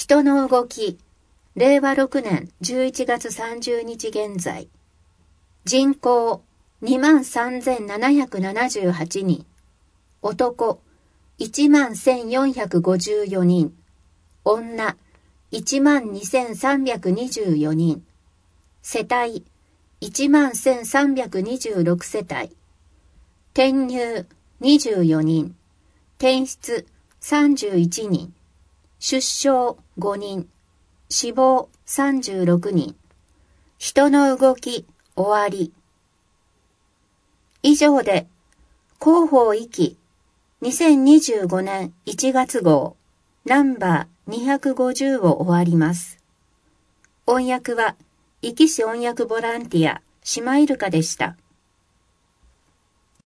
人の動き、令和6年11月30日現在。人口23,778人。男11,454人。女12,324人。世帯11,326世帯。転入24人。転出31人。出生5人。死亡36人。人の動き終わり。以上で広報域記2025年1月号ナンバー250を終わります。音訳は壱岐市音訳ボランティアシマイルカでした。